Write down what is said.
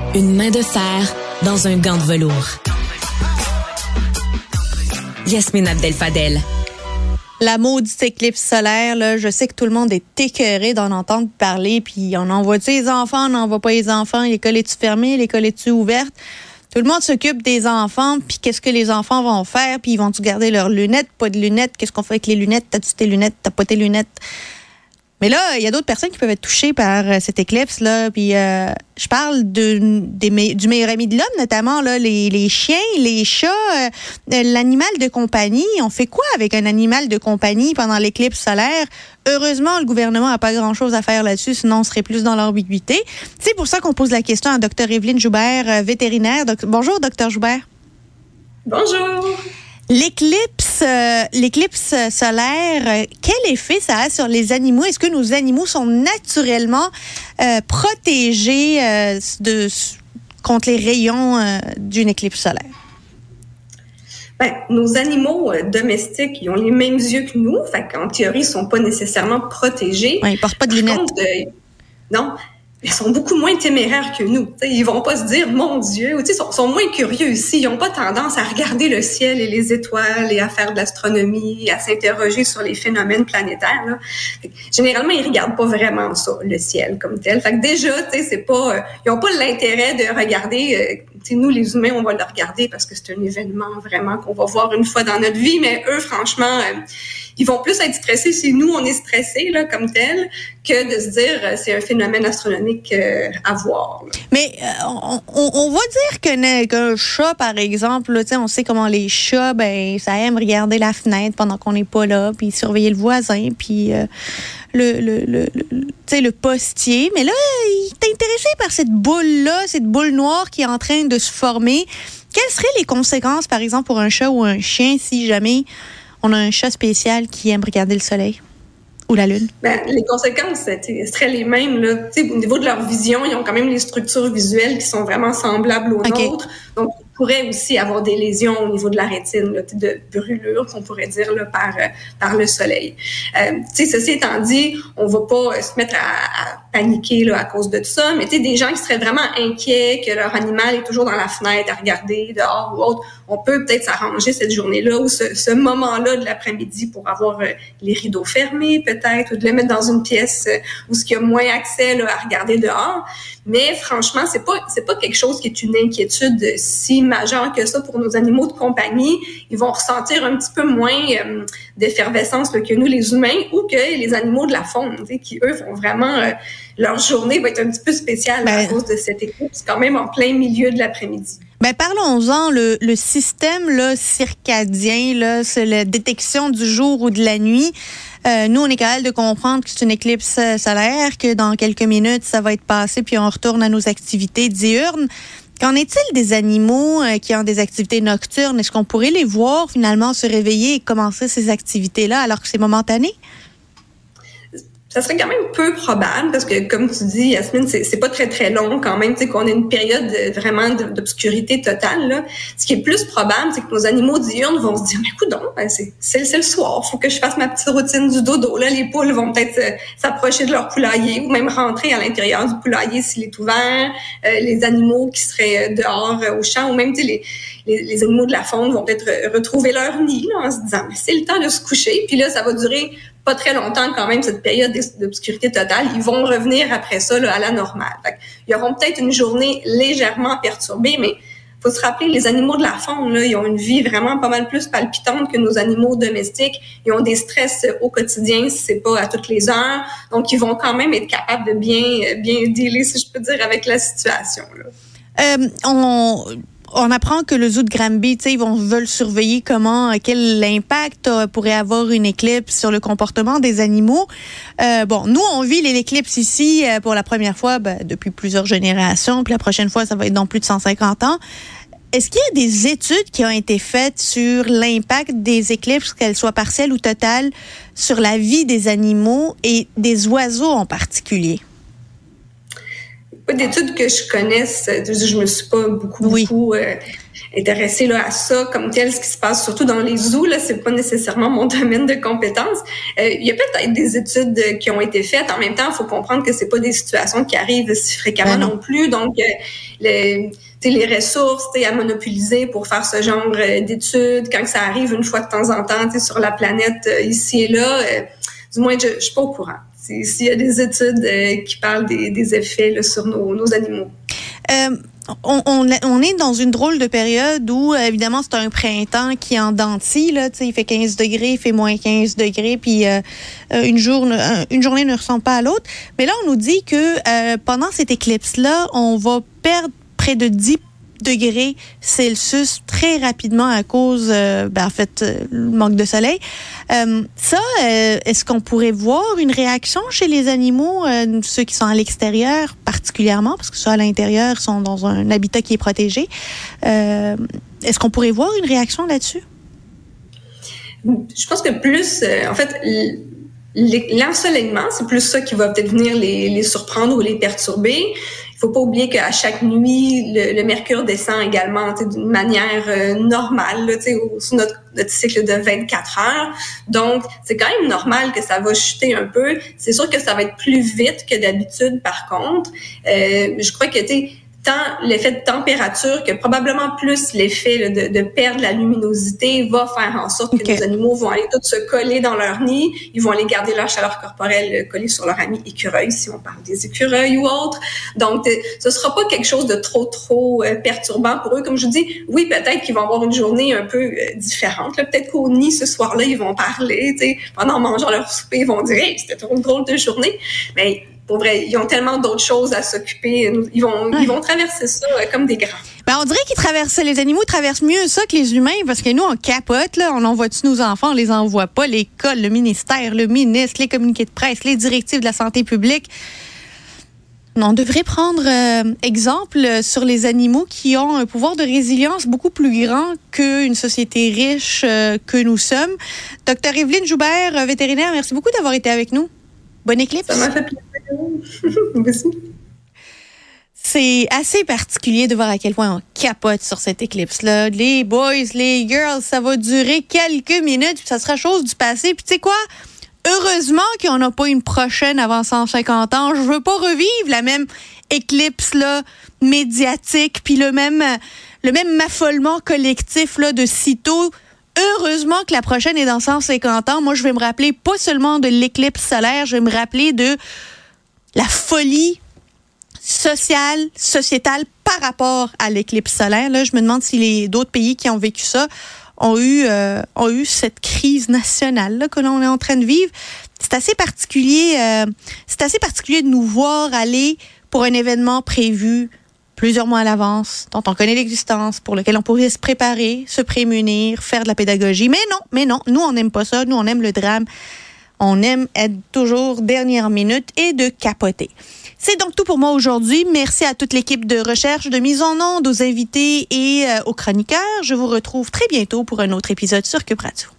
Une main de fer dans un gant de velours. Yasmine Abdel-Fadel. La maudite éclipse solaire, là, je sais que tout le monde est écœuré d'en entendre parler, puis on envoie-tu les enfants, on n'envoie pas les enfants, l'école est-tu fermée, l'école est-tu ouverte? Tout le monde s'occupe des enfants, puis qu'est-ce que les enfants vont faire, puis ils vont-tu garder leurs lunettes, pas de lunettes, qu'est-ce qu'on fait avec les lunettes, t'as-tu tes lunettes, t'as pas tes lunettes? Mais là, il y a d'autres personnes qui peuvent être touchées par cette éclipse-là. Puis je parle du meilleur ami de l'homme, notamment là, les chiens, les chats, l'animal de compagnie. On fait quoi avec un animal de compagnie pendant l'éclipse solaire? Heureusement, le gouvernement n'a pas grand-chose à faire là-dessus, sinon on serait plus dans l'ambiguïté. C'est pour ça qu'on pose la question à Dr Evelyne Joubert, vétérinaire. Bonjour, Dr Joubert. Bonjour. L'éclipse solaire, quel effet ça a sur les animaux? Est-ce que nos animaux sont naturellement protégés contre les rayons d'une éclipse solaire? Nos animaux domestiques, ils ont les mêmes yeux que nous, fait qu'en théorie, ils sont pas nécessairement protégés. Ouais, ils portent pas de lunettes. Non. Ils sont beaucoup moins téméraires que nous. T'sais, ils vont pas se dire, mon Dieu, ou ils sont moins curieux aussi. Ils n'ont pas tendance à regarder le ciel et les étoiles et à faire de l'astronomie, à s'interroger sur les phénomènes planétaires. Là. Généralement, ils regardent pas vraiment ça, le ciel comme tel. Fait que déjà, c'est pas, ils ont pas l'intérêt de regarder. Nous, les humains, on va le regarder parce que c'est un événement vraiment qu'on va voir une fois dans notre vie. Mais eux, franchement, ils vont plus être stressés si nous, on est stressés là comme tel, que de se dire c'est un phénomène astronomique à voir. Là. Mais on va dire qu'un chat, par exemple, là, on sait comment les chats, ça aime regarder la fenêtre pendant qu'on n'est pas là, puis surveiller le voisin, puis le postier. Mais là, il est intéressé par cette boule-là, cette boule noire qui est en train de se former. Quelles seraient les conséquences, par exemple, pour un chat ou un chien si jamais on a un chat spécial qui aime regarder le soleil ou la lune? Les conséquences seraient les mêmes. Là. Au niveau de leur vision, ils ont quand même les structures visuelles qui sont vraiment semblables aux nôtres. Donc, ils pourraient aussi avoir des lésions au niveau de la rétine, là, de brûlures, qu'on pourrait dire là, par le soleil. Ceci étant dit, on va pas se mettre à paniquer là, à cause de tout ça, mais des gens qui seraient vraiment inquiets que leur animal est toujours dans la fenêtre à regarder dehors ou autre, on peut peut-être s'arranger cette journée-là ou ce moment-là de l'après-midi pour avoir les rideaux fermés peut-être ou de le mettre dans une pièce où il y a moins accès là, à regarder dehors. Mais franchement, c'est pas quelque chose qui est une inquiétude si majeure que ça pour nos animaux de compagnie. Ils vont ressentir un petit peu moins d'effervescence là, que nous, les humains, ou que les animaux de la faune, qui, eux, vont vraiment... leur journée va être un petit peu spéciale à cause de cette éclipse, quand même en plein milieu de l'après-midi. Parlons-en, le système là, circadien, là, c'est la détection du jour ou de la nuit. Nous, on est capable de comprendre que c'est une éclipse solaire, que dans quelques minutes, ça va être passé, puis on retourne à nos activités diurnes. Qu'en est-il des animaux qui ont des activités nocturnes? Est-ce qu'on pourrait les voir finalement se réveiller et commencer ces activités-là alors que c'est momentané? Ça serait quand même peu probable parce que, comme tu dis, Yasmine, c'est pas très, très long quand même, qu'on ait une période vraiment d'obscurité totale, là. Ce qui est plus probable, c'est que nos animaux diurnes vont se dire, mais coudonc, c'est le soir, faut que je fasse ma petite routine du dodo, là. Les poules vont peut-être s'approcher de leur poulailler ou même rentrer à l'intérieur du poulailler s'il est ouvert. Les animaux qui seraient dehors au champ ou même, les animaux de la faune vont peut-être retrouver leur nid, là, en se disant, mais c'est le temps de se coucher. Puis là, ça va durer pas très longtemps quand même, cette période d'obscurité totale. Ils vont revenir après ça là, à la normale. Fait ils auront peut-être une journée légèrement perturbée, mais faut se rappeler, les animaux de la faune, là, ils ont une vie vraiment pas mal plus palpitante que nos animaux domestiques. Ils ont des stress au quotidien, si c'est pas à toutes les heures. Donc, ils vont quand même être capables de bien dealer, si je peux dire, avec la situation. Là. On apprend que le zoo de Granby, ils veulent surveiller quel impact pourrait avoir une éclipse sur le comportement des animaux. Nous, on vit l'éclipse ici pour la première fois depuis plusieurs générations, puis la prochaine fois, ça va être dans plus de 150 ans. Est-ce qu'il y a des études qui ont été faites sur l'impact des éclipses, qu'elles soient partielles ou totales, sur la vie des animaux et des oiseaux en particulier? Pas d'études que je connaisse, je me suis pas beaucoup intéressée là à ça comme tel, ce qui se passe surtout dans les zoos. Là, c'est pas nécessairement mon domaine de compétence. Il y a peut-être des études qui ont été faites. En même temps, il faut comprendre que c'est pas des situations qui arrivent si fréquemment non plus. Donc, les ressources à monopoliser pour faire ce genre d'études, quand ça arrive une fois de temps en temps sur la planète ici et là, du moins, je suis pas au courant. S'il y a des études qui parlent des effets là, sur nos animaux. On est dans une drôle de période où, évidemment, c'est un printemps qui est en dents de scie, là. Il fait 15 degrés, il fait moins 15 degrés, puis une journée ne ressemble pas à l'autre. Mais là, on nous dit que pendant cette éclipse-là, on va perdre près de 10 degrés Celsius très rapidement à cause, le manque de soleil. Est-ce qu'on pourrait voir une réaction chez les animaux, ceux qui sont à l'extérieur particulièrement, parce que ceux à l'intérieur sont dans un habitat qui est protégé. Est-ce qu'on pourrait voir une réaction là-dessus? Je pense que plus, l'ensoleillement, c'est plus ça qui va peut-être venir les surprendre ou les perturber. Il faut pas oublier qu'à chaque nuit, le mercure descend également d'une manière normale là, sur notre cycle de 24 heures. Donc, c'est quand même normal que ça va chuter un peu. C'est sûr que ça va être plus vite que d'habitude, par contre. Je crois que tant l'effet de température que probablement plus l'effet là, de perdre la luminosité va faire en sorte que nos animaux vont aller tous se coller dans leur nid. Ils vont aller garder leur chaleur corporelle collée sur leur ami écureuil, si on parle des écureuils ou autres. Donc, ce sera pas quelque chose de trop perturbant pour eux. Comme je vous dis, oui, peut-être qu'ils vont avoir une journée un peu différente. Là. Peut-être qu'au nid, ce soir-là, ils vont parler. Pendant mangeant leur souper, ils vont dire « Hey, c'était trop une drôle de journée ». Mais pour vrai, ils ont tellement d'autres choses à s'occuper. Ils vont traverser ça comme des grands. On dirait les animaux traversent mieux ça que les humains, parce que nous, on capote, là. On envoie-tu nos enfants, on les envoie pas. L'école, le ministère, le ministre, les communiqués de presse, les directives de la santé publique. On devrait prendre exemple sur les animaux qui ont un pouvoir de résilience beaucoup plus grand qu'une société riche que nous sommes. Dr. Évelyne Joubert, vétérinaire, merci beaucoup d'avoir été avec nous. Bonne éclipse. Ça m'a fait plaisir. Merci. C'est assez particulier de voir à quel point on capote sur cette éclipse-là. Les boys, les girls, ça va durer quelques minutes, puis ça sera chose du passé. Puis tu sais quoi? Heureusement qu'on n'a pas une prochaine avant 150 ans. Je veux pas revivre la même éclipse-là médiatique, puis le même affolement collectif là, de sitôt. Heureusement que la prochaine est dans 150 ans. Moi, je vais me rappeler pas seulement de l'éclipse solaire, je vais me rappeler de la folie sociétale par rapport à l'éclipse solaire. Là, je me demande si les d'autres pays qui ont vécu ça ont eu cette crise nationale là, que l'on est en train de vivre. C'est assez particulier de nous voir aller pour un événement prévu plusieurs mois à l'avance, dont on connaît l'existence, pour lequel on pourrait se préparer, se prémunir, faire de la pédagogie. Mais non, nous, on n'aime pas ça. Nous, on aime le drame. On aime être toujours dernière minute et de capoter. C'est donc tout pour moi aujourd'hui. Merci à toute l'équipe de recherche, de mise en onde, aux invités et aux chroniqueurs. Je vous retrouve très bientôt pour un autre épisode sur Cube Radio.